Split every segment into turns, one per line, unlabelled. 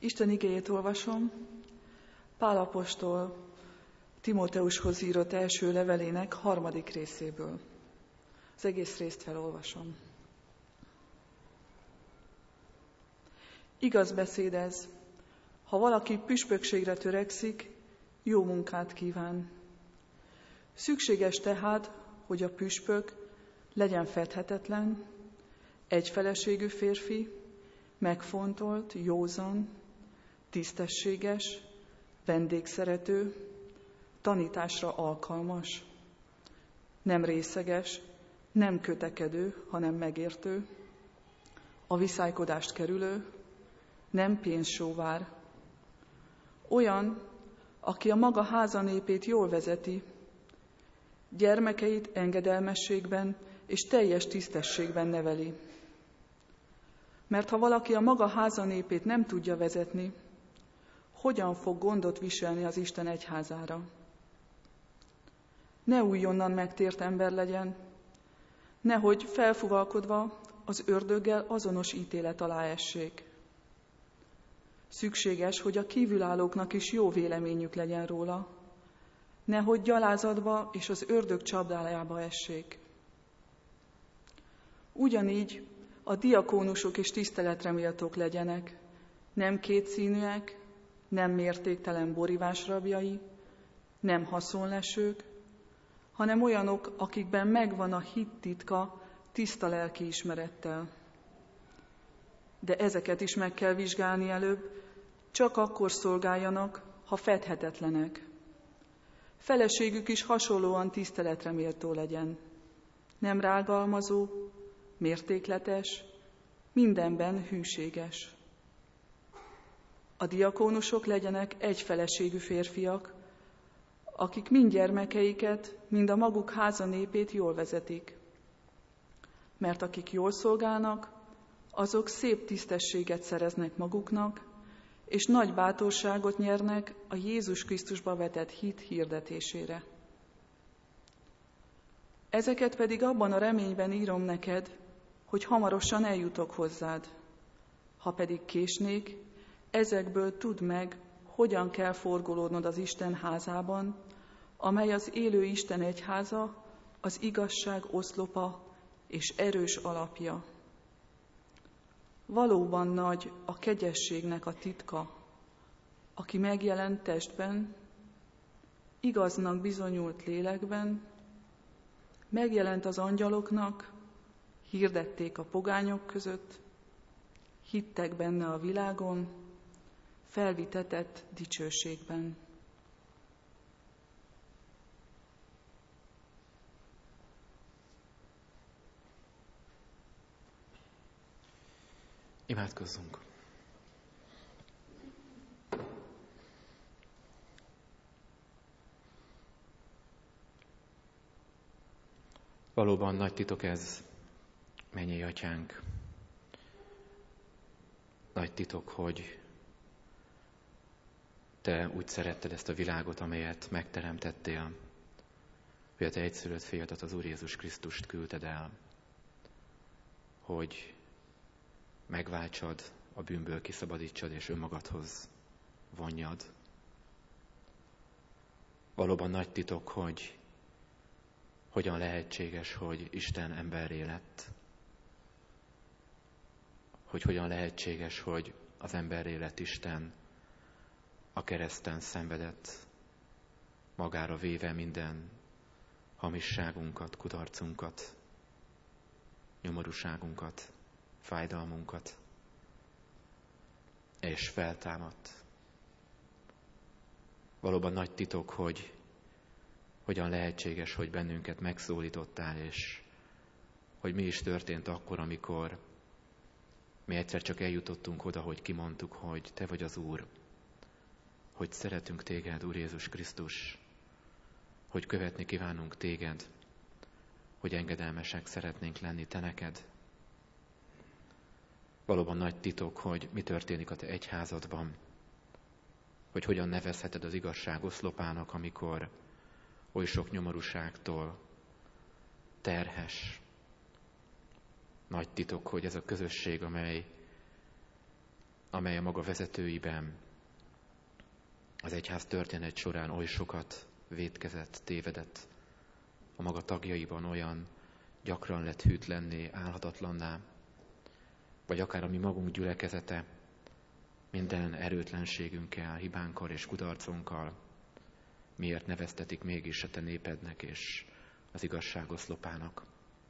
Isten igéjét olvasom, Pál apostol Timóteushoz írott első levelének 3. részéből. Az egész részt felolvasom. Igaz beszéd ez, ha valaki püspökségre törekszik, jó munkát kíván. Szükséges tehát, hogy a püspök legyen fedhetetlen, egyfeleségű férfi, megfontolt, józan, tisztességes, vendégszerető, tanításra alkalmas, nem részeges, nem kötekedő, hanem megértő, a viszálykodást kerülő, nem pénzsóvár. Olyan, aki a maga háza népét jól vezeti, gyermekeit engedelmességben és teljes tisztességben neveli. Mert ha valaki a maga háza népét nem tudja vezetni, hogyan fog gondot viselni az Isten egyházára? Ne újonnan megtért ember legyen, nehogy felfuvalkodva az ördöggel azonos ítélet alá essék. Szükséges, hogy a kívülállóknak is jó véleményük legyen róla, nehogy gyalázatba és az ördög csapdájába essék. Ugyanígy a diakónusok is tiszteletre méltók legyenek, nem kétszínűek, nem mértéktelen borivás rabjai, nem haszonlesők, hanem olyanok, akikben megvan a hit titka tiszta lelkiismerettel. De ezeket is meg kell vizsgálni előbb, csak akkor szolgáljanak, ha fedhetetlenek. Feleségük is hasonlóan tiszteletre méltó legyen. Nem rágalmazó, mértékletes, mindenben hűséges. A diakónusok legyenek egyfeleségű férfiak, akik mind gyermekeiket, mind a maguk háza népét jól vezetik. Mert akik jól szolgálnak, azok szép tisztességet szereznek maguknak, és nagy bátorságot nyernek a Jézus Krisztusba vetett hit hirdetésére. Ezeket pedig abban a reményben írom neked, hogy hamarosan eljutok hozzád. Ha pedig késnék, ezekből tudd meg, hogyan kell forgolódnod az Isten házában, amely az élő Isten egyháza, az igazság oszlopa és erős alapja. Valóban nagy a kegyességnek a titka, aki megjelent testben, igaznak bizonyult lélekben, megjelent az angyaloknak, hirdették a pogányok között, hittek benne a világon, felvitetett dicsőségben.
Imádkozzunk! Valóban nagy titok ez, mennyei Atyánk. Nagy titok, hogy Te úgy szeretted ezt a világot, amelyet megteremtettél, hogy a Te egyszülött fiadat, az Úr Jézus Krisztust küldted el, hogy megváltsad, a bűnből kiszabadítsad és önmagadhoz vonjad. Valóban nagy titok, hogy hogyan lehetséges, hogy Isten emberré lett, hogy hogyan lehetséges, hogy az emberré lett Isten a kereszten szenvedett, magára véve minden hamisságunkat, kudarcunkat, nyomorúságunkat, fájdalmunkat, és feltámadt. Valóban nagy titok, hogy hogyan lehetséges, hogy bennünket megszólítottál, és hogy mi is történt akkor, amikor mi egyszer csak eljutottunk oda, hogy kimondtuk, hogy Te vagy az Úr, hogy szeretünk Téged, Úr Jézus Krisztus, hogy követni kívánunk Téged, hogy engedelmesek szeretnénk lenni Te neked. Valóban nagy titok, hogy mi történik a Te egyházadban, hogy hogyan nevezheted az igazság oszlopának, amikor oly sok nyomorúságtól terhes. Nagy titok, hogy ez a közösség, amely amely a maga vezetőiben az egyház történet során oly sokat vétkezett, tévedett, a maga tagjaiban olyan gyakran lett hűtlenné, álhatatlanná, vagy akár a mi magunk gyülekezete minden erőtlenségünkkel, hibánkkal és kudarcunkkal, miért neveztetik mégis a te népednek és az igazságoszlopának.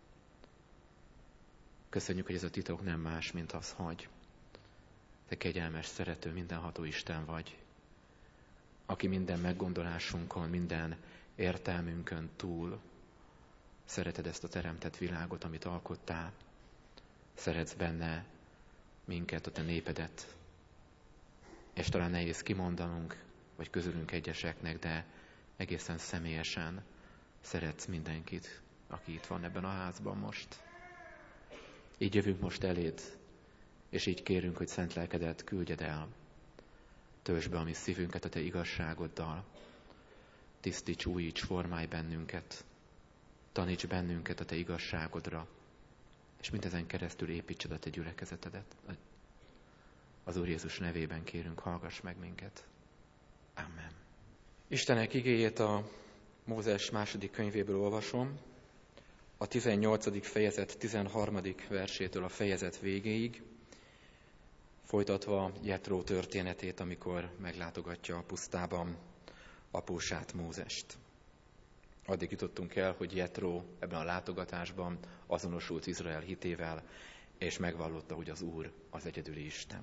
Köszönjük, hogy ez a titok nem más, mint az, hogy te kegyelmes, szerető, mindenható Isten vagy, aki minden meggondolásunkon, minden értelmünkön túl szereted ezt a teremtett világot, amit alkottál. Szeretsz benne minket, a te népedet. És talán nehéz kimondanunk, vagy közülünk egyeseknek, de egészen személyesen szeretsz mindenkit, aki itt van ebben a házban most. Így jövünk most eléd, és így kérünk, hogy szent lelkedet küldjed el. Töltsd be a mi szívünket a te igazságoddal. Tisztíts, újíts, formálj bennünket. Taníts bennünket a te igazságodra, és mindezen keresztül építsed a te gyülekezetedet. Az Úr Jézus nevében kérünk, hallgass meg minket. Amen. Istenek igéjét a Mózes második könyvéből olvasom, a 18. fejezet 13. versétől a fejezet végéig, folytatva Jetró történetét, amikor meglátogatja a pusztában apósát, Mózest. Addig jutottunk el, hogy Jetró ebben a látogatásban azonosult Izrael hitével, és megvallotta, hogy az Úr az egyedüli Isten.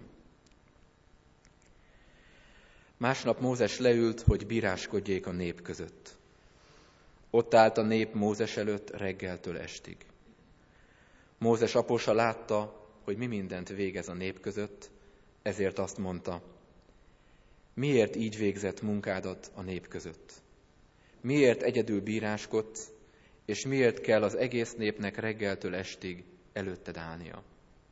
Másnap Mózes leült, hogy bíráskodjék a nép között. Ott állt a nép Mózes előtt reggeltől estig. Mózes apósa látta, hogy mi mindent végez a nép között, ezért azt mondta: miért így végzett munkádat a nép között? Miért egyedül bíráskodsz, és miért kell az egész népnek reggeltől estig előtted állnia?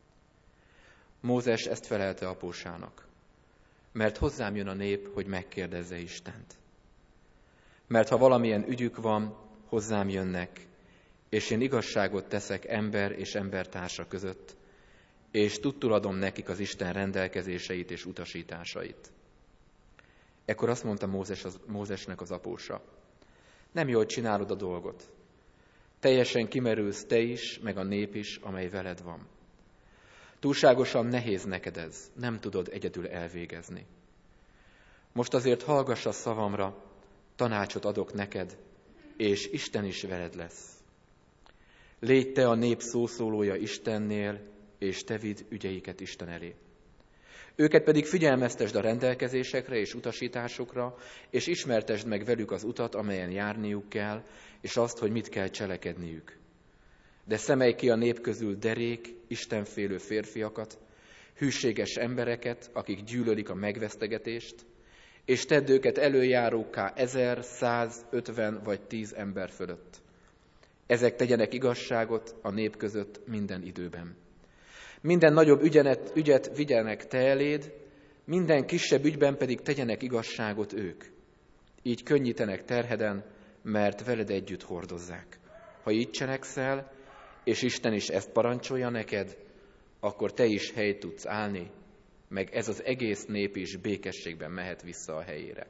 Mózes ezt felelte apósának: mert hozzám jön a nép, hogy megkérdezze Istent. Mert ha valamilyen ügyük van, hozzám jönnek, és én igazságot teszek ember és embertársa között, és tudtul adom nekik az Isten rendelkezéseit és utasításait. Ekkor azt mondta Mózesnek az apósa: nem jól csinálod a dolgot. Teljesen kimerülsz te is, meg a nép is, amely veled van. Túlságosan nehéz neked ez, nem tudod egyedül elvégezni. Most azért hallgass a szavamra, tanácsot adok neked, és Isten is veled lesz. Légy te a nép szószólója Istennél, és te vidd ügyeiket Isten elé. Őket pedig figyelmeztesd a rendelkezésekre és utasításokra, és ismertesd meg velük az utat, amelyen járniuk kell, és azt, hogy mit kell cselekedniük. De szemelj ki a nép közül derék, istenfélő férfiakat, hűséges embereket, akik gyűlölik a megvesztegetést, és tedd őket előjárókká 1000, 100, 50 vagy 10 ember fölött. Ezek tegyenek igazságot a nép között minden időben. Minden nagyobb ügyet vigyenek te eléd, minden kisebb ügyben pedig tegyenek igazságot ők. Így könnyítenek terheden, mert veled együtt hordozzák. Ha így cselekszel, és Isten is ezt parancsolja neked, akkor te is helyt tudsz állni, meg ez az egész nép is békességben mehet vissza a helyére.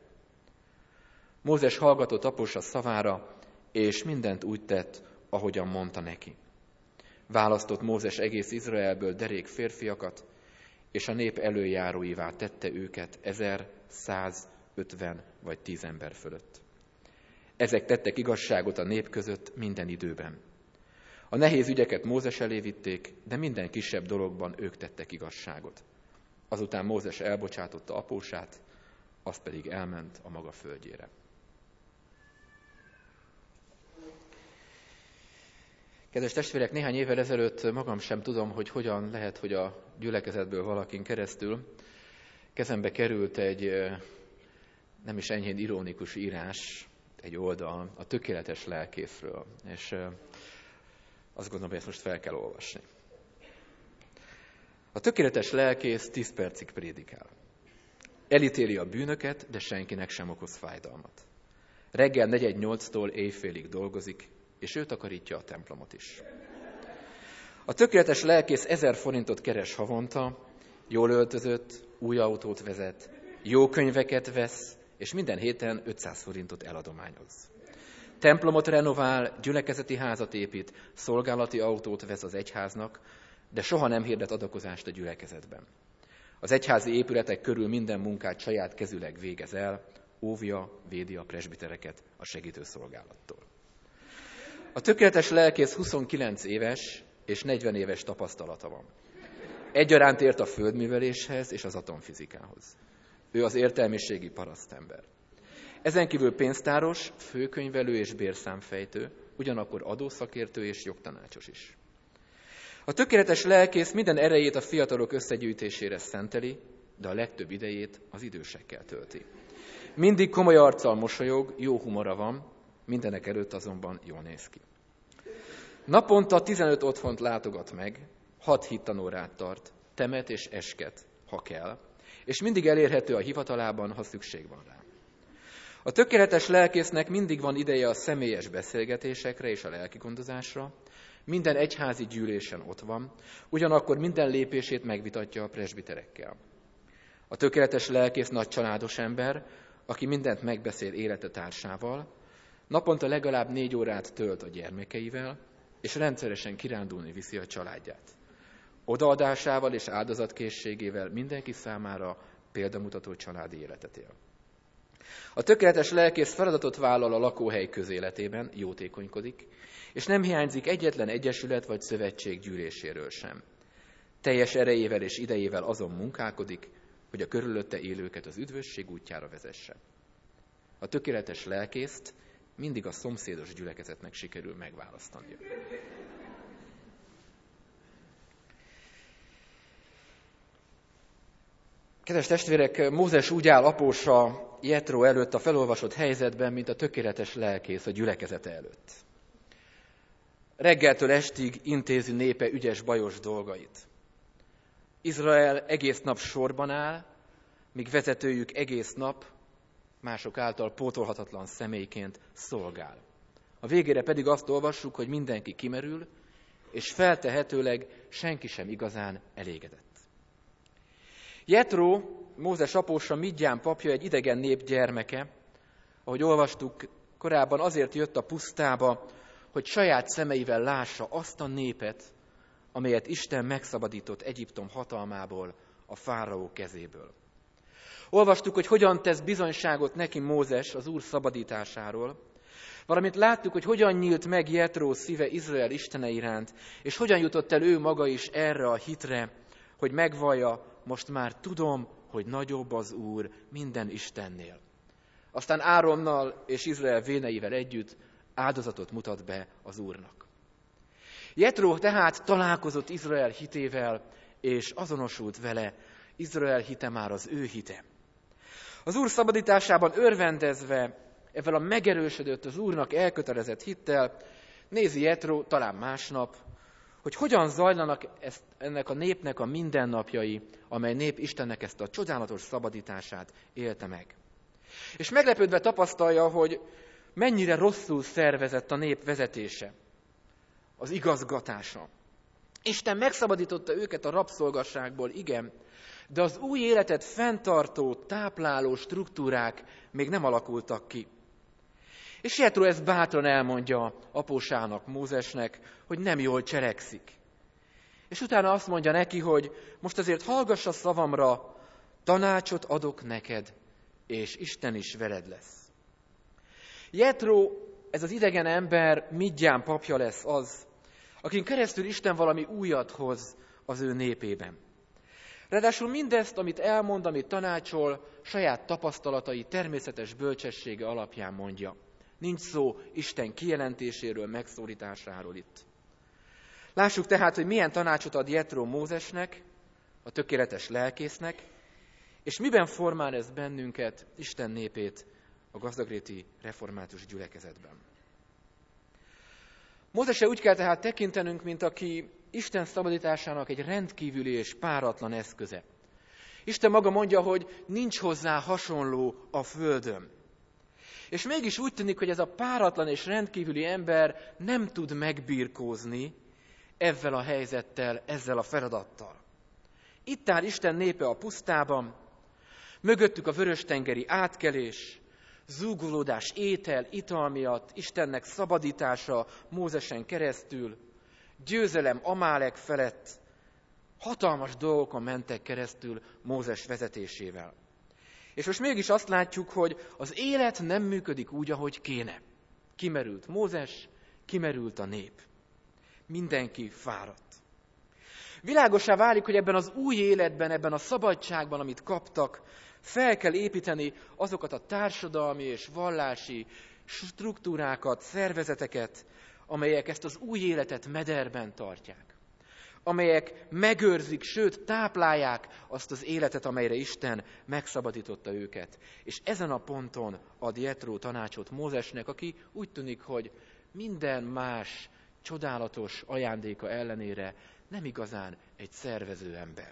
Mózes hallgatott apósa szavára, és mindent úgy tett, ahogyan mondta neki. Választott Mózes egész Izraelből derék férfiakat, és a nép előjáróivá tette őket 1000, 150 vagy 10 ember fölött. Ezek tettek igazságot a nép között minden időben. A nehéz ügyeket Mózes elé vitték, de minden kisebb dologban ők tettek igazságot. Azután Mózes elbocsátotta apósát, az pedig elment a maga földjére. Kedves testvérek, néhány évvel ezelőtt magam sem tudom, hogy hogyan lehet, hogy a gyülekezetből valakin keresztül kezembe került egy nem is enyhén ironikus írás, egy oldal a tökéletes lelkészről, és azt gondolom, hogy ezt most fel kell olvasni. A tökéletes lelkész 10 percig prédikál. Elítéli a bűnöket, de senkinek sem okoz fájdalmat. Reggel 4:08-tól éjfélig dolgozik, és ő takarítja a templomot is. A tökéletes lelkész 1000 forintot keres havonta, jól öltözött, új autót vezet, jó könyveket vesz, és minden héten 500 forintot eladományoz. Templomot renovál, gyülekezeti házat épít, szolgálati autót vesz az egyháznak, de soha nem hirdet adakozást a gyülekezetben. Az egyházi épületek körül minden munkát saját kezüleg végez el, óvja, védi a presbitereket a segítőszolgálattól. A tökéletes lelkész 29 éves és 40 éves tapasztalata van. Egyaránt ért a földműveléshez és az atomfizikához. Ő az értelmiségi parasztember. Ezen kívül pénztáros, főkönyvelő és bérszámfejtő, ugyanakkor adószakértő és jogtanácsos is. A tökéletes lelkész minden erejét a fiatalok összegyűjtésére szenteli, de a legtöbb idejét az idősekkel tölti. Mindig komoly arccal mosolyog, jó humora van, mindenek előtt azonban jól néz ki. Naponta 15 otthont látogat meg, 6 hittanórát tart, temet és esket, ha kell, és mindig elérhető a hivatalában, ha szükség van rá. A tökéletes lelkésznek mindig van ideje a személyes beszélgetésekre és a lelkigondozásra, minden egyházi gyűlésen ott van, ugyanakkor minden lépését megvitatja a presbiterekkel. A tökéletes lelkész nagy családos ember, aki mindent megbeszél élete társával, naponta legalább 4 órát tölt a gyermekeivel, és rendszeresen kirándulni viszi a családját. Odaadásával és áldozatkészségével mindenki számára példamutató családi életet él. A tökéletes lelkész feladatot vállal a lakóhely közéletében, jótékonykodik, és nem hiányzik egyetlen egyesület vagy szövetség gyűléséről sem. Teljes erejével és idejével azon munkálkodik, hogy a körülötte élőket az üdvösség útjára vezesse. A tökéletes lelkészt mindig a szomszédos gyülekezetnek sikerül megválasztania. Kedves testvérek, Mózes úgy áll apósa Jetró előtt a felolvasott helyzetben, mint a tökéletes lelkész a gyülekezete előtt. Reggeltől estig intézi népe ügyes-bajos dolgait. Izrael egész nap sorban áll, míg vezetőjük egész nap mások által pótolhatatlan személyként szolgál. A végére pedig azt olvassuk, hogy mindenki kimerül, és feltehetőleg senki sem igazán elégedett. Jetró, Mózes apósa, Midján papja, egy idegen nép gyermeke, ahogy olvastuk, korábban azért jött a pusztába, hogy saját szemeivel lássa azt a népet, amelyet Isten megszabadított Egyiptom hatalmából, a fáraó kezéből. Olvastuk, hogy hogyan tesz bizonyságot neki Mózes az Úr szabadításáról, valamint láttuk, hogy hogyan nyílt meg Jetró szíve Izrael istene iránt, és hogyan jutott el ő maga is erre a hitre, hogy megvallja, most már tudom, hogy nagyobb az Úr minden Istennél. Aztán Áronnal és Izrael véneivel együtt áldozatot mutat be az Úrnak. Jetró tehát találkozott Izrael hitével, és azonosult vele, Izrael hite már az ő hite. Az Úr szabadításában örvendezve, ezzel a megerősödött, az Úrnak elkötelezett hittel, nézi Jetró talán másnap, hogy hogyan zajlanak ennek a népnek a mindennapjai, amely nép Istennek ezt a csodálatos szabadítását élte meg. És meglepődve tapasztalja, hogy mennyire rosszul szervezett a nép vezetése, az igazgatása. Isten megszabadította őket a rabszolgasságból, igen, de az új életet fenntartó, tápláló struktúrák még nem alakultak ki. És Jetró ezt bátran elmondja apósának, Mózesnek, hogy nem jól cselekszik. És utána azt mondja neki, hogy most azért hallgass a szavamra, tanácsot adok neked, és Isten is veled lesz. Jetró, ez az idegen ember, Midján papja lesz az, akin keresztül Isten valami újat hoz az ő népében. Ráadásul mindezt, amit elmond, amit tanácsol, saját tapasztalatai, természetes bölcsessége alapján mondja. Nincs szó Isten kijelentéséről, megszólításáról itt. Lássuk tehát, hogy milyen tanácsot ad Jetró Mózesnek, a tökéletes lelkésznek, és miben formál ez bennünket, Isten népét a gazdagréti református gyülekezetben. Mózesre úgy kell tehát tekintenünk, mint aki Isten szabadításának egy rendkívüli és páratlan eszköze. Isten maga mondja, hogy nincs hozzá hasonló a földön. És mégis úgy tűnik, hogy ez a páratlan és rendkívüli ember nem tud megbirkózni ezzel a helyzettel, ezzel a feladattal.
Itt áll Isten népe a pusztában, mögöttük a vörös-tengeri átkelés, zúgolódás étel, ital miatt, Istennek szabadítása Mózesen keresztül, győzelem Amálek felett, hatalmas dolgokon mentek keresztül Mózes vezetésével. És most mégis azt látjuk, hogy az élet nem működik úgy, ahogy kéne. Kimerült Mózes, kimerült a nép. Mindenki fáradt. Világossá válik, hogy ebben az új életben, ebben a szabadságban, amit kaptak, fel kell építeni azokat a társadalmi és vallási struktúrákat, szervezeteket, amelyek ezt az új életet mederben tartják. Amelyek megőrzik, sőt táplálják azt az életet, amelyre Isten megszabadította őket. És ezen a ponton ad Jetró tanácsot Mózesnek, aki úgy tűnik, hogy minden más csodálatos ajándéka ellenére nem igazán egy szervező ember.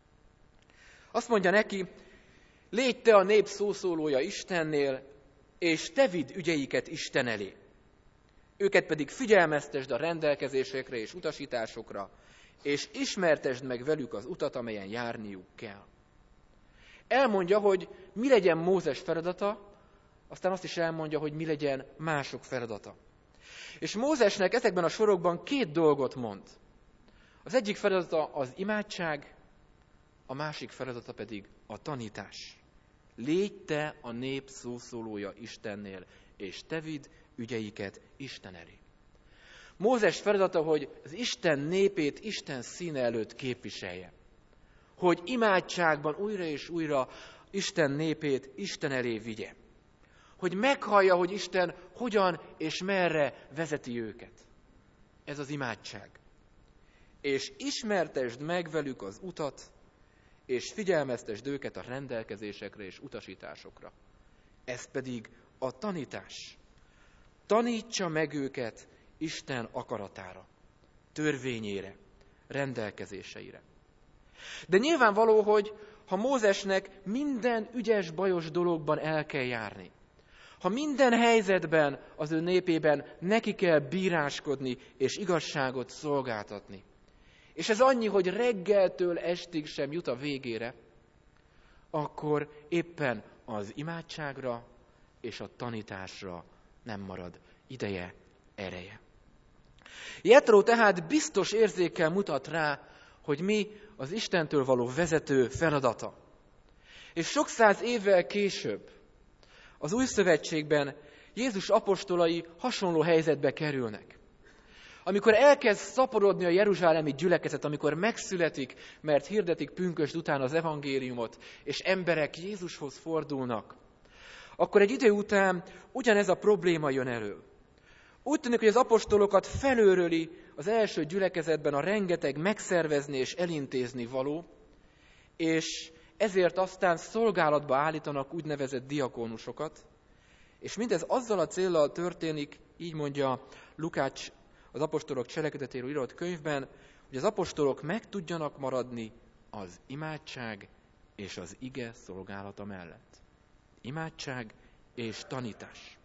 Azt mondja neki, légy te a nép szószólója Istennél, és te vidd ügyeiket Isten elé. Őket pedig figyelmeztesd a rendelkezésekre és utasításokra, és ismertesd meg velük az utat, amelyen járniuk kell. Elmondja, hogy mi legyen Mózes feladata, aztán azt is elmondja, hogy mi legyen mások feladata. És Mózesnek ezekben a sorokban 2 dolgot mond. Az egyik feladata az imádság, a másik feladata pedig a tanítás. Légy te a nép szószólója Istennél, és te vidd ügyeiket Isten elé. Mózes feladata, hogy az Isten népét Isten színe előtt képviselje. Hogy imádságban újra és újra Isten népét Isten elé vigye. Hogy meghallja, hogy Isten hogyan és merre vezeti őket. Ez az imádság. És ismertesd meg velük az utat, és figyelmeztesd őket a rendelkezésekre és utasításokra. Ez pedig a tanítás. Tanítsa meg őket Isten akaratára, törvényére, rendelkezéseire. De nyilvánvaló, hogy ha Mózesnek minden ügyes, bajos dologban el kell járni, ha minden helyzetben az ő népében neki kell bíráskodni és igazságot szolgáltatni, és ez annyi, hogy reggeltől estig sem jut a végére, akkor éppen az imádságra és a tanításra nem marad ideje, ereje. Jetró tehát biztos érzékkel mutat rá, hogy mi az Istentől való vezető feladata. És sok száz évvel később az Új Szövetségben Jézus apostolai hasonló helyzetbe kerülnek. Amikor elkezd szaporodni a jeruzsálemi gyülekezet, amikor megszületik, mert hirdetik pünkösd után az evangéliumot, és emberek Jézushoz fordulnak, akkor egy idő után ugyanez a probléma jön elő. Úgy tűnik, hogy az apostolokat felőröli az első gyülekezetben a rengeteg megszervezni és elintézni való, és ezért aztán szolgálatba állítanak úgynevezett diakónusokat, és mindez azzal a céllal történik, így mondja Lukács az apostolok cselekedetéről írott könyvben, hogy az apostolok meg tudjanak maradni az imádság és az ige szolgálata mellett. Imádság és tanítás.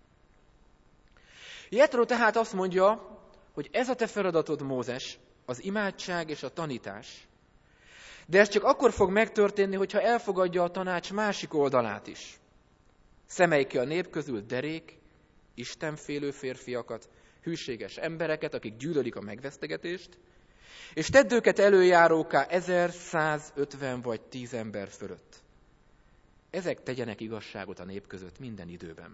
Jetró tehát azt mondja, hogy ez a te feladatod, Mózes, az imádság és a tanítás, de ez csak akkor fog megtörténni, hogyha elfogadja a tanács másik oldalát is. Szemelj ki a nép közül derék, istenfélő férfiakat, hűséges embereket, akik gyűlölik a megvesztegetést, és tedd őket előjáróká 1150 vagy 10 ember fölött. Ezek tegyenek igazságot a nép között minden időben.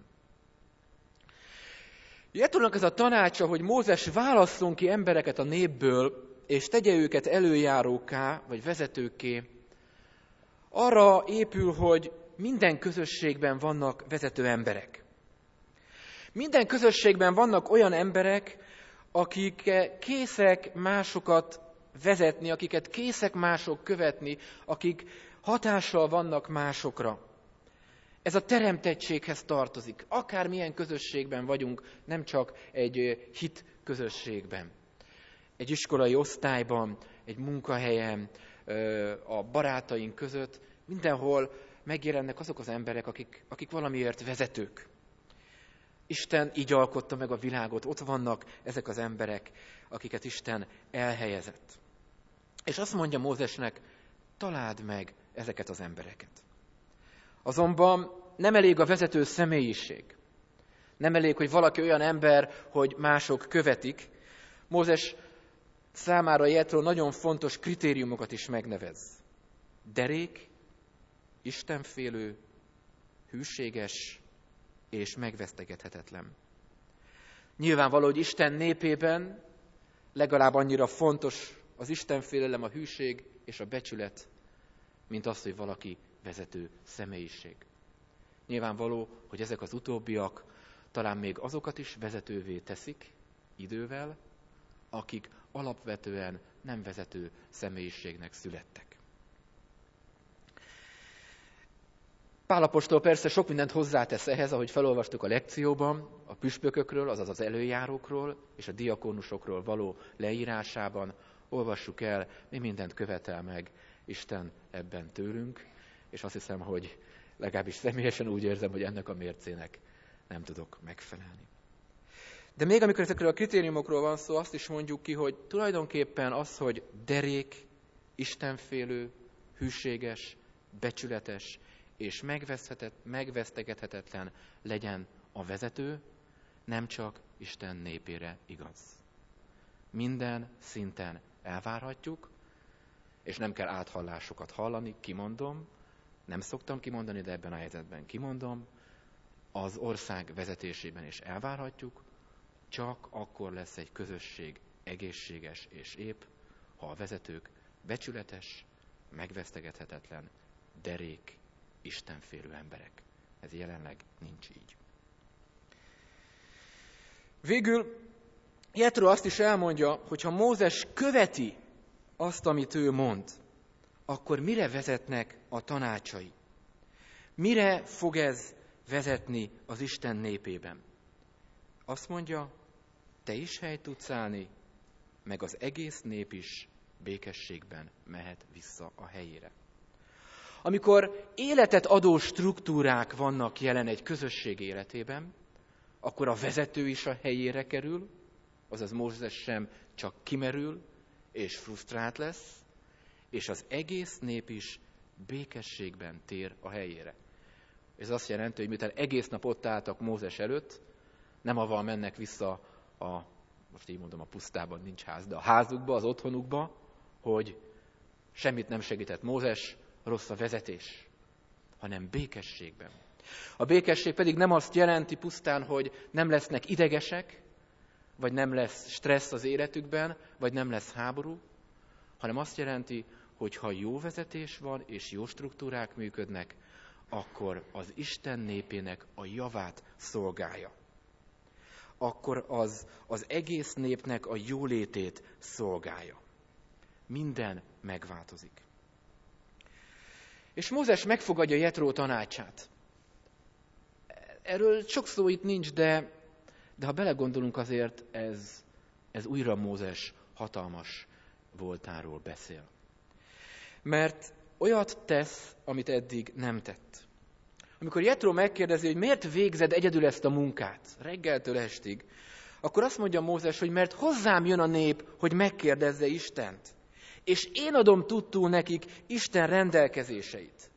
Jetrónak ez a tanácsa, hogy Mózes válasszon ki embereket a népből, és tegye őket előjáróká, vagy vezetőkké, arra épül, hogy minden közösségben vannak vezető emberek. Minden közösségben vannak olyan emberek, akik készek másokat vezetni, akiket készek mások követni, akik hatással vannak másokra. Ez a teremtettséghez tartozik. Akármilyen közösségben vagyunk, nem csak egy hit közösségben. Egy iskolai osztályban, egy munkahelyen, a barátaink között, mindenhol megjelennek azok az emberek, akik valamiért vezetők. Isten így alkotta meg a világot, ott vannak ezek az emberek, akiket Isten elhelyezett. És azt mondja Mózesnek, találd meg ezeket az embereket. Azonban nem elég a vezető személyiség. Nem elég, hogy valaki olyan ember, hogy mások követik. Mózes számára Jetro nagyon fontos kritériumokat is megnevez. Derék, istenfélő, hűséges és megvesztegethetetlen. Nyilvánvaló, hogy Isten népében legalább annyira fontos az istenfélelem, a hűség és a becsület, mint az, hogy valaki vezető személyiség. Nyilvánvaló, hogy ezek az utóbbiak talán még azokat is vezetővé teszik idővel, akik alapvetően nem vezető személyiségnek születtek. Pál apostol persze sok mindent hozzátesz ehhez, ahogy felolvastuk a lekcióban, a püspökökről, azaz az előjárókról és a diakónusokról való leírásában. Olvassuk el, mi mindent követel meg Isten ebben tőlünk, és azt hiszem, hogy legalábbis személyesen úgy érzem, hogy ennek a mércének nem tudok megfelelni. De még amikor ezekről a kritériumokról van szó, azt is mondjuk ki, hogy tulajdonképpen az, hogy derék, istenfélő, hűséges, becsületes és megvesztegethetetlen legyen a vezető, nem csak Isten népére igaz. Minden szinten elvárhatjuk, és nem kell áthallásokat hallani, kimondom, nem szoktam kimondani, de ebben a helyzetben kimondom, az ország vezetésében is elvárhatjuk, csak akkor lesz egy közösség egészséges és épp, ha a vezetők becsületes, megvesztegethetetlen, derék, istenfélő emberek. Ez jelenleg nincs így. Végül Jetro azt is elmondja, hogy ha Mózes követi azt, amit ő mond, akkor mire vezetnek a tanácsai? Mire fog ez vezetni az Isten népében? Azt mondja, te is helyt tudsz állni, meg az egész nép is békességben mehet vissza a helyére. Amikor életet adó struktúrák vannak jelen egy közösség életében, akkor a vezető is a helyére kerül, azaz Mózes sem csak kimerül és frusztrált lesz, és az egész nép is békességben tér a helyére. Ez azt jelenti, hogy miután egész nap ott álltak Mózes előtt, nem avval mennek vissza most így mondom, a pusztában nincs ház, de a házukba, az otthonukba, hogy semmit nem segített Mózes, rossz a vezetés, hanem békességben. A békesség pedig nem azt jelenti pusztán, hogy nem lesznek idegesek, vagy nem lesz stressz az életükben, vagy nem lesz háború, hanem azt jelenti, hogy ha jó vezetés van, és jó struktúrák működnek, akkor az Isten népének a javát szolgálja. Akkor az egész népnek a jólétét szolgálja. Minden megváltozik. És Mózes megfogadja Jetró tanácsát. Erről sok szó itt nincs, de ha belegondolunk, azért ez újra Mózes hatalmas voltáról beszél. Mert olyat tesz, amit eddig nem tett. Amikor Jetró megkérdezi, hogy miért végzed egyedül ezt a munkát, reggeltől estig, akkor azt mondja Mózes, hogy mert hozzám jön a nép, hogy megkérdezze Istent. És én adom tudtul nekik Isten rendelkezéseit.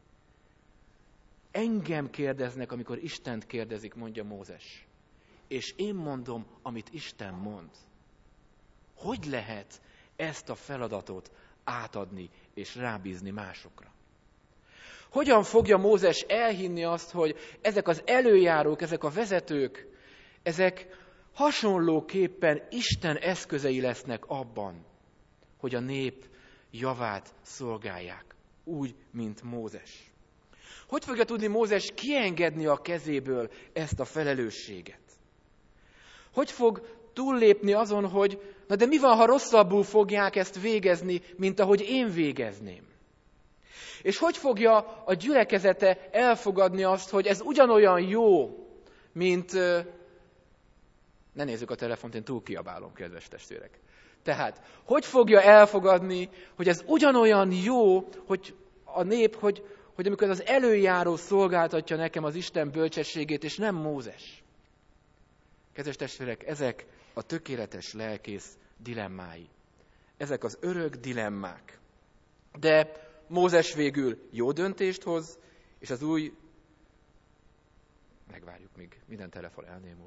Engem kérdeznek, amikor Istent kérdezik, mondja Mózes. És én mondom, amit Isten mond. Hogy lehet ezt a feladatot átadni és rábízni másokra? Hogyan fogja Mózes elhinni azt, hogy ezek az előjárók, ezek a vezetők, ezek hasonlóképpen Isten eszközei lesznek abban, hogy a nép javát szolgálják, úgy, mint Mózes? Hogy fogja tudni Mózes kiengedni a kezéből ezt a felelősséget? Hogy fog túllépni azon, hogy na de mi van, ha rosszabbul fogják ezt végezni, mint ahogy én végezném? És hogy fogja a gyülekezete elfogadni azt, hogy ez ugyanolyan jó, mint... Ne nézzük a telefont, én túl kiabálom, kedves testvérek. Tehát, hogy fogja elfogadni, hogy ez ugyanolyan jó, hogy a nép, hogy amikor az előjáró szolgáltatja nekem az Isten bölcsességét, és nem Mózes. Kedves testvérek, ezek a tökéletes lelkész dilemmái. Ezek az örök dilemmák. De Mózes végül jó döntést hoz, és az új... Megvárjuk, míg minden telefon elnémul.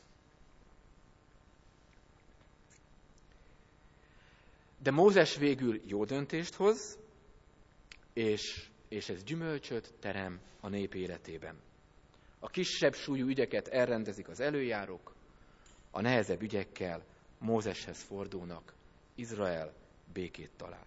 De Mózes végül jó döntést hoz, és ez gyümölcsöt terem a nép életében. A kisebb súlyú ügyeket elrendezik az előjárók, a nehezebb ügyekkel Mózeshez fordulnak, Izrael békét talál.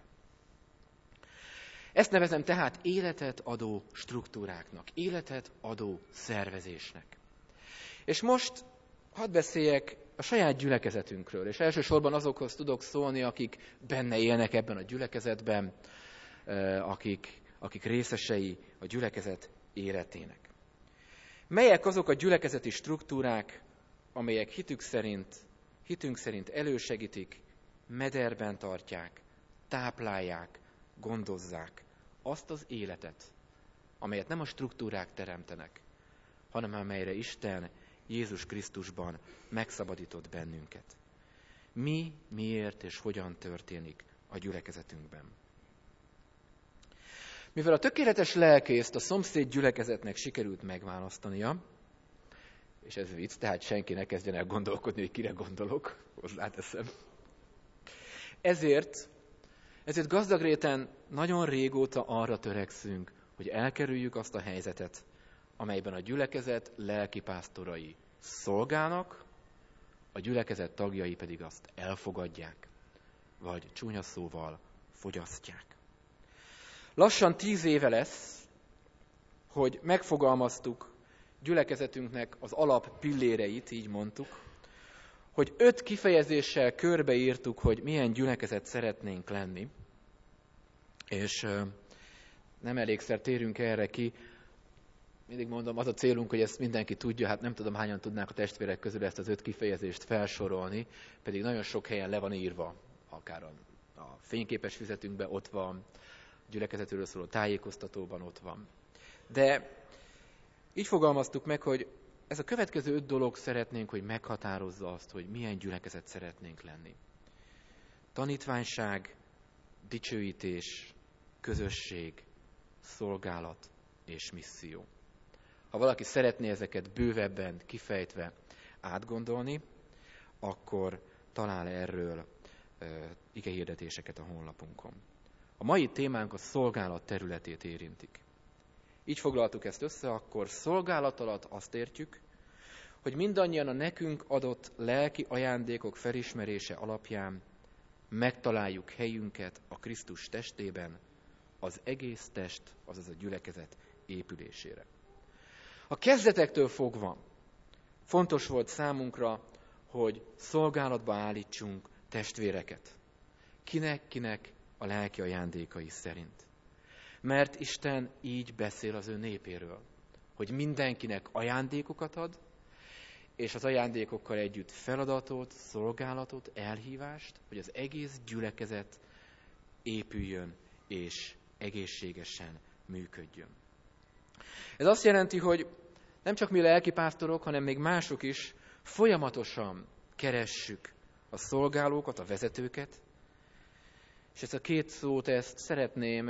Ezt nevezem tehát életet adó struktúráknak, életet adó szervezésnek. És most hadd beszéljek a saját gyülekezetünkről, és elsősorban azokhoz tudok szólni, akik benne élnek ebben a gyülekezetben, akik részesei a gyülekezet életének. Melyek azok a gyülekezeti struktúrák, amelyek hitünk szerint elősegítik, mederben tartják, táplálják, gondozzák azt az életet, amelyet nem a struktúrák teremtenek, hanem amelyre Isten Jézus Krisztusban megszabadított bennünket. Mi, miért és hogyan történik a gyülekezetünkben. Mivel a tökéletes lelkészt a szomszéd gyülekezetnek sikerült megválasztania, és ez vicc, tehát senki ne kezdjen el gondolkodni, hogy kire gondolok, hozzáteszem. Ezért gazdagréten nagyon régóta arra törekszünk, hogy elkerüljük azt a helyzetet, amelyben a gyülekezet lelkipásztorai szolgálnak, a gyülekezet tagjai pedig azt elfogadják, vagy csúnya szóval fogyasztják. Lassan 10 éve lesz, hogy megfogalmaztuk gyülekezetünknek az alap pilléreit, így mondtuk, hogy 5 kifejezéssel körbeírtuk, hogy milyen gyülekezet szeretnénk lenni, és nem elégszer térünk erre ki. Mindig mondom, az a célunk, hogy ezt mindenki tudja, hát nem tudom, hányan tudnák a testvérek közül ezt az 5 kifejezést felsorolni, pedig nagyon sok helyen le van írva, akár a fényképes füzetünkben ott van, gyülekezetről szóló tájékoztatóban ott van. De így fogalmaztuk meg, hogy ez a következő 5 dolog szeretnénk, hogy meghatározza azt, hogy milyen gyülekezet szeretnénk lenni. Tanítványság, dicsőítés, közösség, szolgálat és misszió. Ha valaki szeretné ezeket bővebben kifejtve átgondolni, akkor talál erről igehirdetéseket a honlapunkon. A mai témánk a szolgálat területét érintik. Így foglaltuk ezt össze, akkor szolgálat alatt azt értjük, hogy mindannyian a nekünk adott lelki ajándékok felismerése alapján megtaláljuk helyünket a Krisztus testében, az egész test, azaz a gyülekezet épülésére. A kezdetektől fogva fontos volt számunkra, hogy szolgálatba állítsunk testvéreket. Kinek a lelki ajándékai szerint. Mert Isten így beszél az ő népéről, hogy mindenkinek ajándékokat ad, és az ajándékokkal együtt feladatot, szolgálatot, elhívást, hogy az egész gyülekezet épüljön és egészségesen működjön. Ez azt jelenti, hogy nem csak mi lelkipásztorok, hanem még mások is folyamatosan keressük a szolgálókat, a vezetőket, és ezt a 2 szót szeretném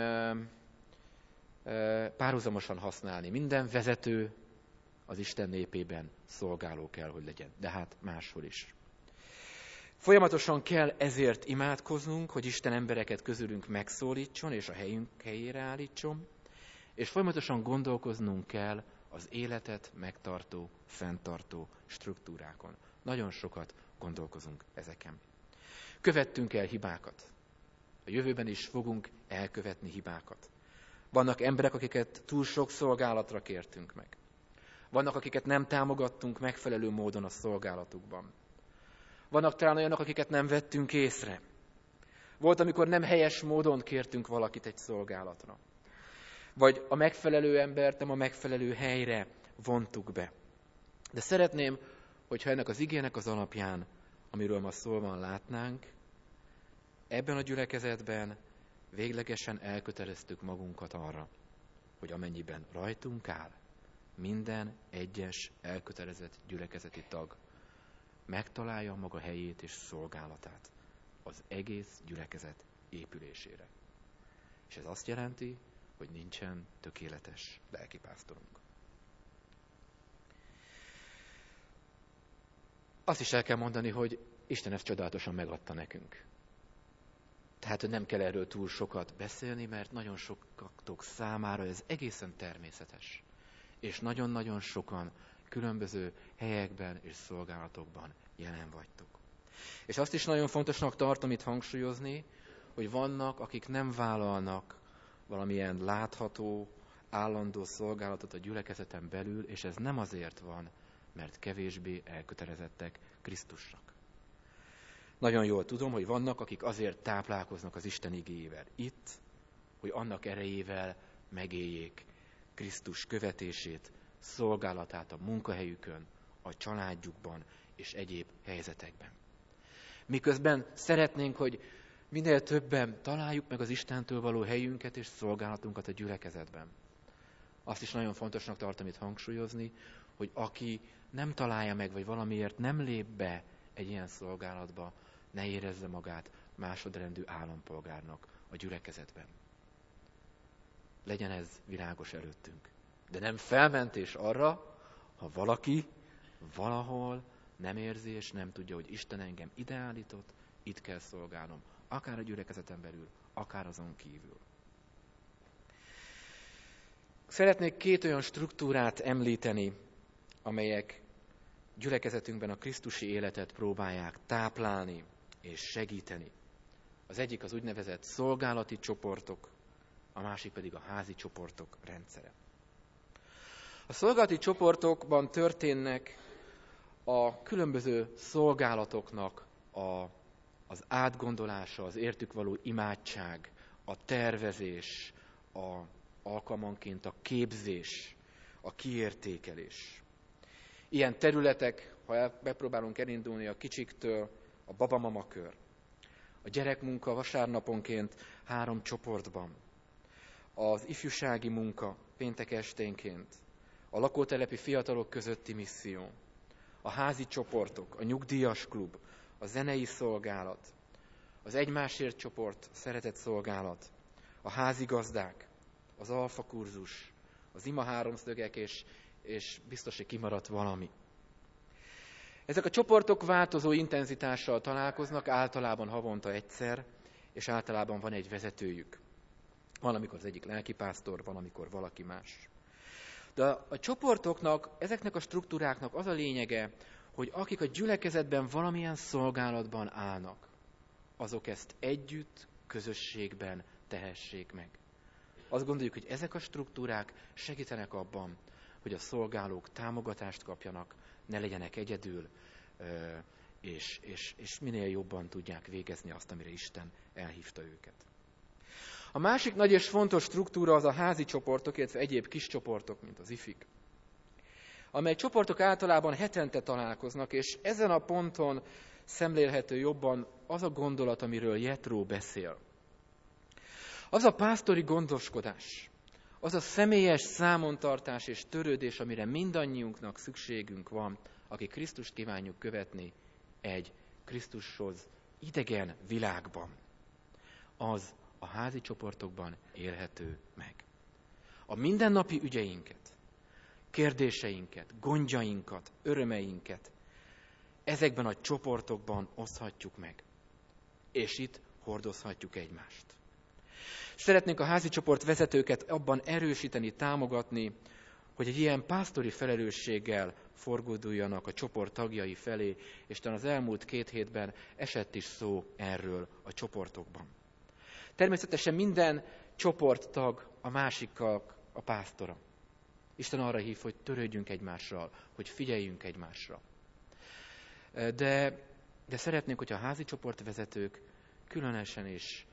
párhuzamosan használni. Minden vezető az Isten népében szolgáló kell, hogy legyen, de hát máshol is. Folyamatosan kell ezért imádkoznunk, hogy Isten embereket közülünk megszólítson, és a helyére állítson, és folyamatosan gondolkoznunk kell az életet megtartó, fenntartó struktúrákon. Nagyon sokat gondolkozunk ezeken. Követtünk el hibákat. A jövőben is fogunk elkövetni hibákat. Vannak emberek, akiket túl sok szolgálatra kértünk meg. Vannak, akiket nem támogattunk megfelelő módon a szolgálatukban. Vannak talán olyanok, akiket nem vettünk észre. Volt, amikor nem helyes módon kértünk valakit egy szolgálatra. Vagy a megfelelő embert nem a megfelelő helyre vontuk be. De szeretném, hogyha ennek az igének az alapján, amiről ma szó van, látnánk, ebben a gyülekezetben véglegesen elköteleztük magunkat arra, hogy amennyiben rajtunk áll, minden egyes elkötelezett gyülekezeti tag megtalálja maga helyét és szolgálatát az egész gyülekezet épülésére.
És ez azt jelenti, hogy nincsen tökéletes lelkipásztorunk. Azt is el kell mondani, hogy Isten ezt csodálatosan megadta nekünk. Tehát, hogy nem kell erről túl sokat beszélni, mert nagyon sokatok számára ez egészen természetes. És nagyon-nagyon sokan különböző helyekben és szolgálatokban jelen vagytok. És azt is nagyon fontosnak tartom itt hangsúlyozni, hogy vannak, akik nem vállalnak valamilyen látható, állandó szolgálatot a gyülekezeten belül, és ez nem azért van, mert kevésbé elkötelezettek Krisztusnak. Nagyon jól tudom, hogy vannak, akik azért táplálkoznak az Isten igéjével itt, hogy annak erejével megéljék Krisztus követését, szolgálatát a munkahelyükön, a családjukban és egyéb helyzetekben. Miközben szeretnénk, hogy minél többen találjuk meg az Istentől való helyünket és szolgálatunkat a gyülekezetben. Azt is nagyon fontosnak tartom itt hangsúlyozni, hogy aki nem találja meg, vagy valamiért nem lép be egy ilyen szolgálatba, ne érezze magát másodrendű állampolgárnak a gyülekezetben. Legyen ez világos előttünk. De nem felmentés arra, ha valaki valahol nem érzi és nem tudja, hogy Isten engem ide állított, itt kell szolgálnom. Akár a gyülekezeten belül, akár azon kívül. Szeretnék 2 olyan struktúrát említeni, amelyek gyülekezetünkben a krisztusi életet próbálják táplálni és segíteni. Az egyik az úgynevezett szolgálati csoportok, a másik pedig a házi csoportok rendszere. A szolgálati csoportokban történnek a különböző szolgálatoknak az átgondolása, az értük való imádság, a tervezés, alkalmanként a képzés, a kiértékelés. Ilyen területek, ha megpróbálunk elindulni a kicsiktől, a babamama kör, a gyerekmunka vasárnaponként 3 csoportban, az ifjúsági munka péntek esténként, a lakótelepi fiatalok közötti misszió, a házi csoportok, a nyugdíjas klub, a zenei szolgálat, az egymásért csoport, szeretett szolgálat, a házigazdák, az alfa kurzus, az ima háromszögek, és biztos, hogy kimaradt valami. Ezek a csoportok változó intenzitással találkoznak, általában havonta egyszer, és általában van egy vezetőjük. Van, amikor az egyik lelkipásztor, van, amikor valaki más. De a csoportoknak, ezeknek a struktúráknak az a lényege, hogy akik a gyülekezetben valamilyen szolgálatban állnak, azok ezt együtt, közösségben tehessék meg. Azt gondoljuk, hogy ezek a struktúrák segítenek abban, hogy a szolgálók támogatást kapjanak, ne legyenek egyedül, és minél jobban tudják végezni azt, amire Isten elhívta őket. A másik nagy és fontos struktúra az a házi csoportok, illetve egyéb kis csoportok, mint az ifik, amely csoportok általában hetente találkoznak, és ezen a ponton szemlélhető jobban az a gondolat, amiről Jetró beszél. Az a pásztori gondoskodás, az a személyes számontartás és törődés, amire mindannyiunknak szükségünk van, aki Krisztust kívánjuk követni egy Krisztushoz idegen világban, az a házi csoportokban élhető meg. A mindennapi ügyeinket, kérdéseinket, gondjainkat, örömeinket ezekben a csoportokban oszthatjuk meg, és itt hordozhatjuk egymást. Szeretnénk a házi csoport vezetőket abban erősíteni, támogatni, hogy egy ilyen pásztori felelősséggel forduljanak a csoport tagjai felé, és talán az elmúlt 2 hétben esett is szó erről a csoportokban. Természetesen minden csoporttag a másikkal a pásztora. Isten arra hív, hogy törődjünk egymással, hogy figyeljünk egymásra. De szeretnénk, hogy a házi csoportvezetők különösen is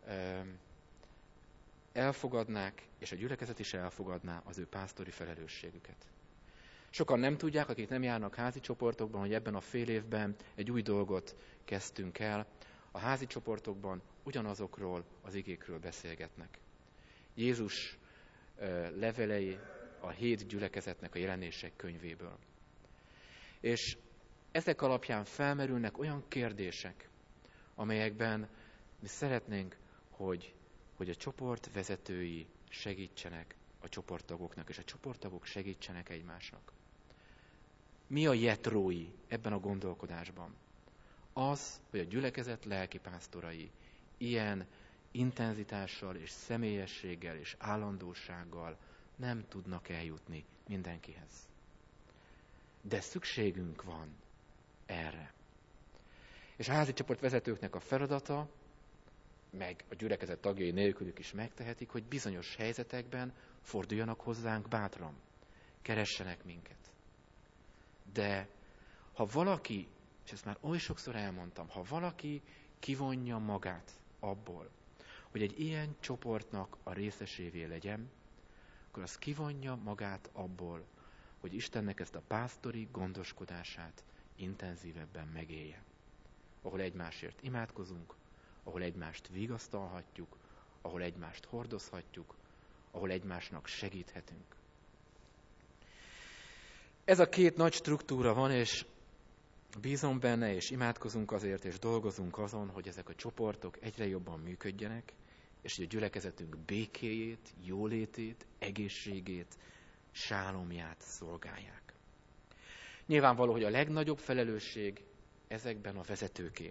elfogadnák, és a gyülekezet is elfogadná az ő pásztori felelősségüket. Sokan nem tudják, akik nem járnak házi csoportokban, hogy ebben a fél évben egy új dolgot kezdtünk el. A házi csoportokban ugyanazokról az igékről beszélgetnek. Jézus levelei a 7 gyülekezetnek a jelenések könyvéből. És ezek alapján felmerülnek olyan kérdések, amelyekben mi szeretnénk, hogy hogy a csoport vezetői segítsenek a csoporttagoknak, és a csoporttagok segítsenek egymásnak. Mi a jetrói ebben a gondolkodásban? Az, hogy a gyülekezet lelkipásztorai ilyen intenzitással és személyességgel és állandósággal nem tudnak eljutni mindenkihez. De szükségünk van erre. És a házi csoport vezetőknek a feladata, meg a gyülekezet tagjai nélkülük is megtehetik, hogy bizonyos helyzetekben forduljanak hozzánk bátran, keressenek minket. De ha valaki, és ezt már oly sokszor elmondtam, ha valaki kivonja magát abból, hogy egy ilyen csoportnak a részesévé legyen, akkor az kivonja magát abból, hogy Istennek ezt a pásztori gondoskodását intenzívebben megélje. Ahol egymásért imádkozunk, ahol egymást vigasztalhatjuk, ahol egymást hordozhatjuk, ahol egymásnak segíthetünk. Ez a két nagy struktúra van, és bízom benne, és imádkozunk azért, és dolgozunk azon, hogy ezek a csoportok egyre jobban működjenek, és hogy a gyülekezetünk békéjét, jólétét, egészségét, sálomját szolgálják. Nyilvánvaló, hogy a legnagyobb felelősség ezekben a vezetőké,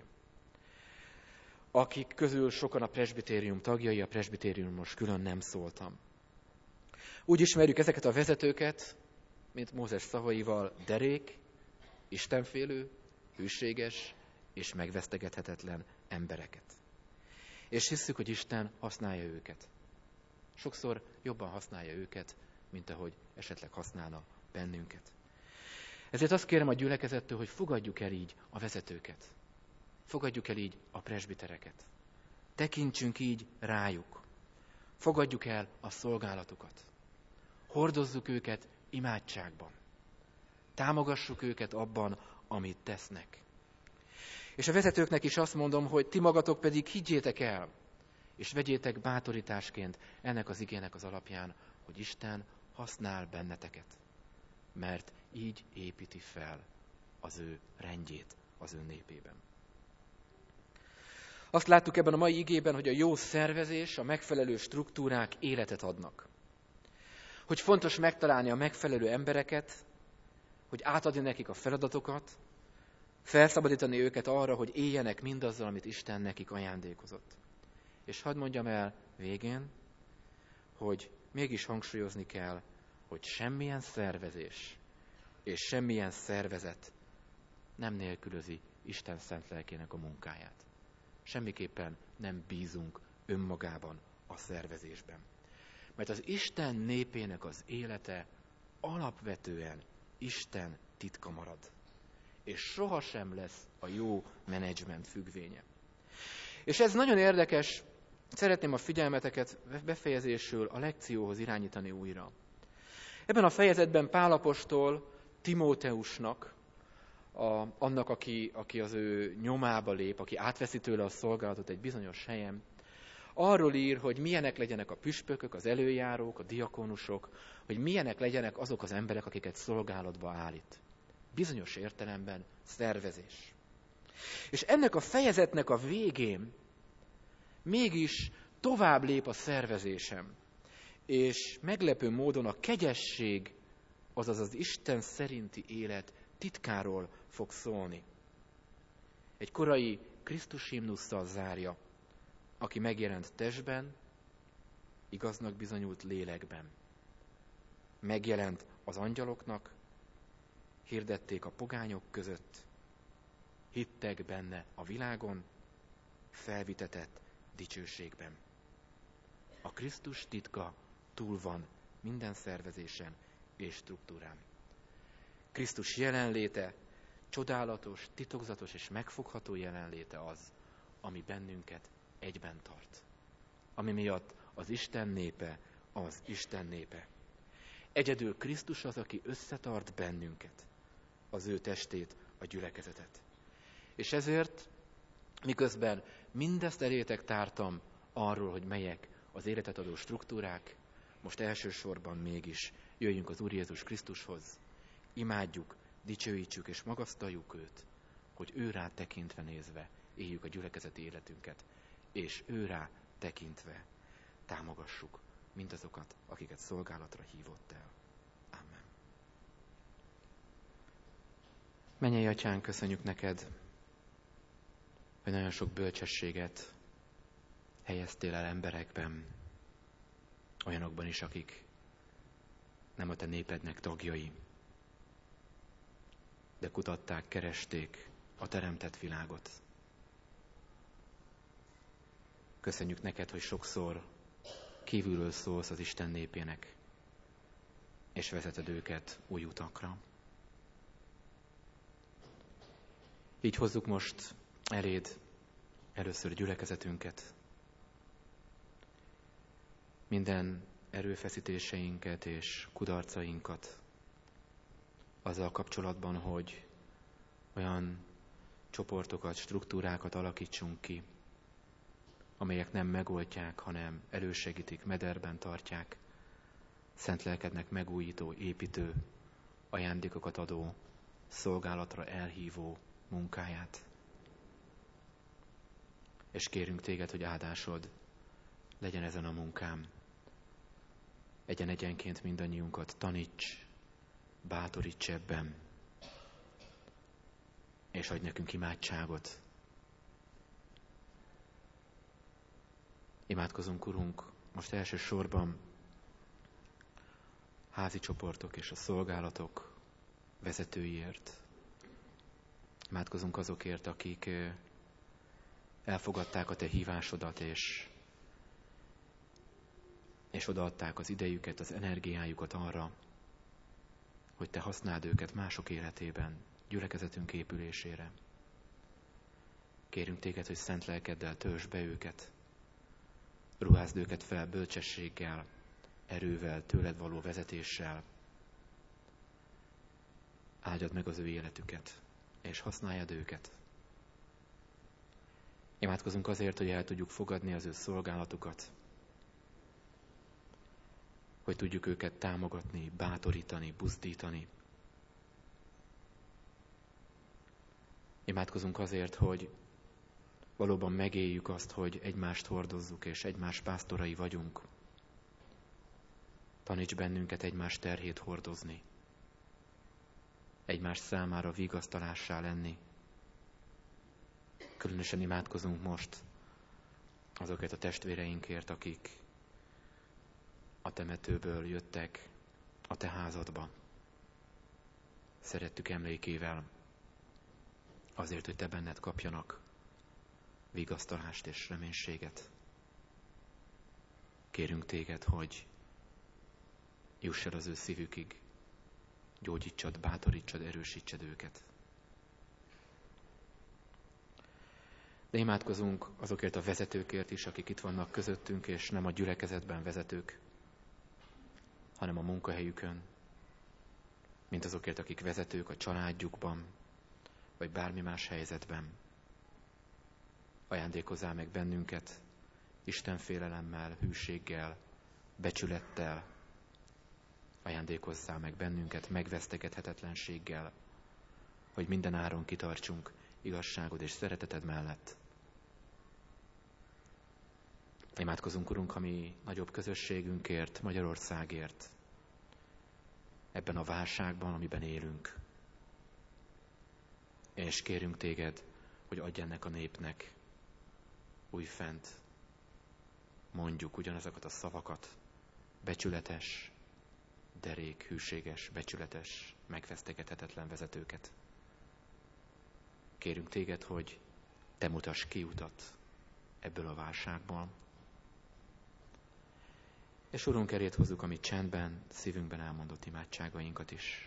akik közül sokan a presbitérium tagjai, a presbitérium most külön nem szóltam. Úgy ismerjük ezeket a vezetőket, mint Mózes szavaival, derék, istenfélő, hűséges és megvesztegethetetlen embereket. És hisszük, hogy Isten használja őket. Sokszor jobban használja őket, mint ahogy esetleg használna bennünket. Ezért azt kérem a gyülekezettől, hogy fogadjuk el így a vezetőket. Fogadjuk el így a presbitereket. Tekintsünk így rájuk. Fogadjuk el a szolgálatukat. Hordozzuk őket imádságban. Támogassuk őket abban, amit tesznek. És a vezetőknek is azt mondom, hogy ti magatok pedig higgyétek el, és vegyétek bátorításként ennek az igének az alapján, hogy Isten használ benneteket, mert így építi fel az ő rendjét az ő népében. Azt láttuk ebben a mai igében, hogy a jó szervezés, a megfelelő struktúrák életet adnak. Hogy fontos megtalálni a megfelelő embereket, hogy átadni nekik a feladatokat, felszabadítani őket arra, hogy éljenek mindazzal, amit Isten nekik ajándékozott. És hadd mondjam el végén, hogy mégis hangsúlyozni kell, hogy semmilyen szervezés és semmilyen szervezet nem nélkülözi Isten szent lelkének a munkáját. Semmiképpen nem bízunk önmagában a szervezésben. Mert az Isten népének az élete alapvetően Isten titka marad. És sohasem lesz a jó menedzsment függvénye. És ez nagyon érdekes, szeretném a figyelmeteket befejezésül a lekcióhoz irányítani újra. Ebben a fejezetben Pál apostol Timóteusnak, annak, aki az ő nyomába lép, aki átveszi tőle a szolgálatot egy bizonyos helyen, arról ír, hogy milyenek legyenek a püspökök, az előjárók, a diakonusok, hogy milyenek legyenek azok az emberek, akiket szolgálatba állít. Bizonyos értelemben szervezés. És ennek a fejezetnek a végén mégis tovább lép a szervezésem, és meglepő módon a kegyesség, azaz az Isten szerinti élet titkáról fog szólni. Egy korai Krisztus himnusszal zárja, aki megjelent testben, igaznak bizonyult lélekben. Megjelent az angyaloknak, hirdették a pogányok között, hittek benne a világon, felvitetett dicsőségben. A Krisztus titka túl van minden szervezésen és struktúrán. Krisztus jelenléte, csodálatos, titokzatos és megfogható jelenléte az, ami bennünket egyben tart. Ami miatt az Isten népe az Isten népe. Egyedül Krisztus az, aki összetart bennünket, az ő testét, a gyülekezetet. És ezért, miközben mindezt elétek tártam arról, hogy melyek az életet adó struktúrák, most elsősorban mégis jöjjünk az Úr Jézus Krisztushoz, imádjuk, dicsőítsük és magasztaljuk őt, hogy ő rá tekintve nézve éljük a gyülekezeti életünket, és ő rá tekintve támogassuk mindazokat, akiket szolgálatra hívott el. Amen. Mennyei Atyánk, köszönjük neked, hogy nagyon sok bölcsességet helyeztél el emberekben, olyanokban is, akik nem a te népednek tagjai, de kutatták, keresték a teremtett világot. Köszönjük neked, hogy sokszor kívülről szólsz az Isten népének, és vezeted őket új utakra. Így hozzuk most eléd először gyülekezetünket, minden erőfeszítéseinket és kudarcainkat azzal kapcsolatban, hogy olyan csoportokat, struktúrákat alakítsunk ki, amelyek nem megoldják, hanem elősegítik, mederben tartják szent lelkednek megújító, építő, ajándékokat adó, szolgálatra elhívó munkáját. És kérünk téged, hogy áldásod legyen ezen a munkám. Egyenként mindannyiunkat taníts, bátoríts ebben, és adj nekünk imádságot. Imádkozunk, Urunk, most elsősorban házi csoportok és a szolgálatok vezetőiért. Imádkozunk azokért, akik elfogadták a te hívásodat, és odaadták az idejüket, az energiájukat arra, hogy te használd őket mások életében, gyülekezetünk épülésére. Kérünk téged, hogy szent lelkeddel töltsd be őket, ruházd őket fel bölcsességgel, erővel, tőled való vezetéssel. Áldjad meg az ő életüket, és használjad őket. Imádkozunk azért, hogy el tudjuk fogadni az ő szolgálatukat, hogy tudjuk őket támogatni, bátorítani, buzdítani. Imádkozunk azért, hogy valóban megéljük azt, hogy egymást hordozzuk, és egymás pásztorai vagyunk. Taníts bennünket egymás terhét hordozni, egymás számára vigasztalássá lenni. Különösen imádkozunk most azokért a testvéreinkért, akik a temetőből jöttek a te házadba. Szerettük emlékével, azért, hogy te benned kapjanak vigasztalást és reménységet. Kérünk téged, hogy juss el az ő szívükig, gyógyítsad, bátorítsad, erősítsed őket. De imádkozunk azokért a vezetőkért is, akik itt vannak közöttünk, és nem a gyülekezetben vezetők, hanem a munkahelyükön, mint azokért, akik vezetők a családjukban, vagy bármi más helyzetben. Ajándékozzál meg bennünket Isten félelemmel, hűséggel, becsülettel. Ajándékozzál meg bennünket megvesztegethetetlenséggel, hogy minden áron kitartsunk igazságod és szereteted mellett. Imádkozunk, Urunk, a mi nagyobb közösségünkért, Magyarországért, ebben a válságban, amiben élünk. És kérünk téged, hogy adj ennek a népnek újfent mondjuk ugyanazokat a szavakat, becsületes, derék, hűséges, becsületes, megvesztegethetetlen vezetőket. Kérünk téged, hogy te mutass kiutat ebből a válságból. És Urunk, elét hozzuk a mi csendben, szívünkben elmondott imádságainkat is.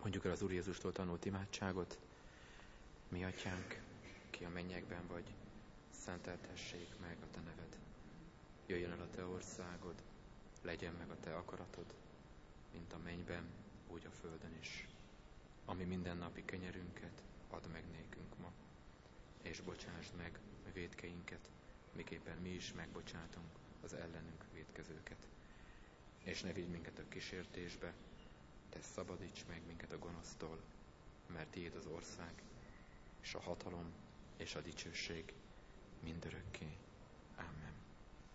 Mondjuk el az Úr Jézustól tanult imádságot. Mi atyánk, ki a mennyekben vagy, szenteltessék meg a te neved. Jöjjön el a te országod, legyen meg a te akaratod, mint a mennyben, úgy a földön is. Ami mindennapi kenyerünket add meg nékünk ma, és bocsásd meg a vétkeinket, miképpen mi is megbocsátunk az ellenünk vétkezőket. És ne vigy minket a kísértésbe, de szabadíts meg minket a gonosztól, mert tiéd az ország, és a hatalom, és a dicsőség mindörökké. Amen.